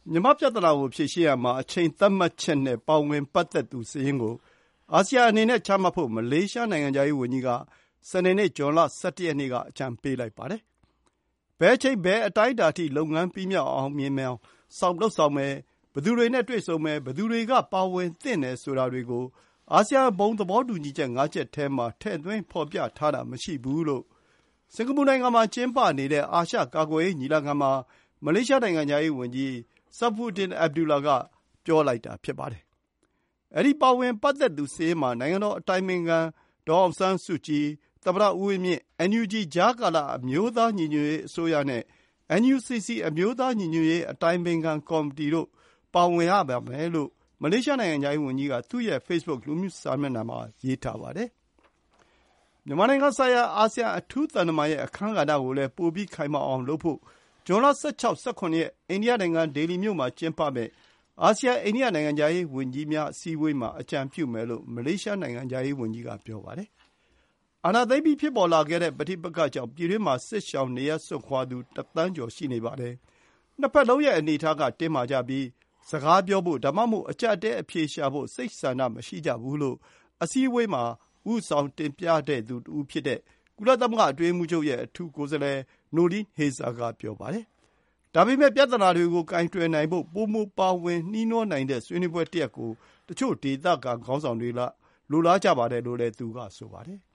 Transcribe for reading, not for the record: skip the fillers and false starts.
မြန်မာပြဿနာကိုဖြေရှင်းရမှာအချိန်သတ်မှတ်ချက်နဲ့ပါဝင်ပတ်သက်သူစာရင်းကိုအာဆီယံအနေနဲ့ချမှတ်ဖို့မလေးရှားနိုင်ငံခြားရေးဝန်ကြီးကစနေနေ့ဇွန်လ 17 ရက်နေ့ကအကြံပေးလိုက်ပါတယ်။ဘယ်အချိန်ဘယ်အတိုင်းအတာထိလုပ်ငန်းပြီးမြောက်အောင်မြင်မြောင်ဆောင်မယ်ဘယ်သူတွေနဲ့တွေ့ဆုံမယ်ဘယ်သူတွေကပါဝင်သင့်တယ်ဆိုတာတွေကိုအာဆီယံဘုံသဘောတူညီချက် 5 ချက်ထဲမှာထည့်သွင်းဖော်ပြထားတာမရှိဘူးလို့စင်ကာပူနိုင်ငံမှာကျင်းပနေတဲ့အာရှကာကွယ်ရေးညီလာခံမှာမလေးရှားနိုင်ငံခြားရေးဝန်ကြီးSaifuddin Abdullah ကပြောလိုက်တာဖြစ်ပါတယ်။အဲဒီပါဝင်ပတ်သက်သူစာရင်းမှာနိုင်ငံတော်အတိုင်ပင်ခံဒေါ်အောင်ဆန်းစုကြည်၊သမ္မတဦးဝင်းမြင့်၊ NUG ကြားကာလအမျိုးသားညီညွတ်ရေးအစိုးရနဲ့ NUCC အမျိုးသားညီညွတ်ရေးအတိုင်ပင်ခံကော်မတီတို့ပါဝင်ရပါမယ်လို့မလေးရှားနိုင်ငံခြားရေးဝန်ကြီးကသူ့ရဲ့ Facebook လူမှုစာမျက်နှာမှာရေးထားပါတယ်။မြန်မာနိုင်ငံဆိုင်ရာအာဆီယံအထူးသံတမန်ရဲ့အခန်းကဏ္ဍကိုလည်းပိုပြီးခိုင်မာအောင်လုပ်ဖို့ဇွန်လ 16-17 ရက်အိန္ဒိယနိုင်ငံဒေလီမြို့မှာကျင်းပမယ့်အာဆီယံအိန္ဒိယနိုင်ငံခြားရေးဝန်ကြီးများအစည်းအဝေးမှာအကြံပြုမယ်လို့မလေးရှားနိုင်ငံခြားရေးဝန်ကြီးကပြောပါတယ်။အာဏာသိမ်းပြီးဖြစ်ပေါ်လာခဲ့တဲ့ပဋိပက္ခကြောင့်ပြည်တွင်းမှာစစ်ရှောင်နေရပ်စွန့်ခွာသူ1 သန်းကျော်ရှိနေပါတယ်။နှစ်ဘက်လုံးရဲ့အနေအထားကတင်းမာကြပြီးစကားပြောဖို့ဒါမှမဟုတ်အကျပ်အတည်းအဖြေရှာဖို့စိတ်ဆန္ဒမရှိကြဘူးလို့အစည်းအဝေးမှာဦးဆောင်တင်ပြတဲ့သူတဦးဖြစ်တဲ့ကုလသမဂ္ဂအတွင်းရေးမှူးချုပ်ရဲ့အထူးကိုယ်စားလှယ်Noeleen Heyzer ကပြောပါတယ်။ဒါပေမဲ့ပြဿနာတွေကိုကိုင်တွယ်နိုင်ဖို့ပိုမိုပါဝင်နှီးနှောနိုင်တဲ့ဆွေးနွေးပွဲတရပ်ကိုတချို့ဒေသခံခေါင်းဆောင်တွေလိုလားကြပါတယ်လို့လည်းသူကဆိုပါတယ်